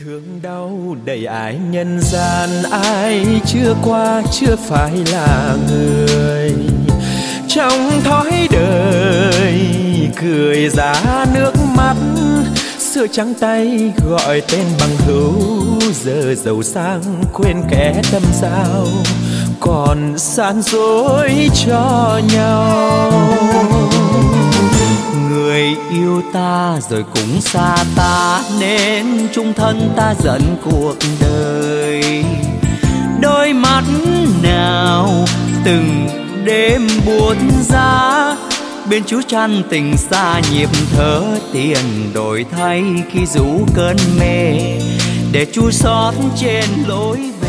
thương đau đầy ải nhân gian, ai chưa qua chưa phải là người. Trong thói đời cười giá nước mắt, xưa trắng tay gọi tên bằng hữu, giờ giàu sang quên kẻ tâm giao, còn san dối cho nhau. Người yêu ta rồi cũng xa ta, nên chung thân ta giận cuộc đời. Đôi mắt nào từng đêm buốt giá, bên chú chăn tình xa nhịp thở, tiền đổi thay khi rủ cơn mê, để chu xót trên lối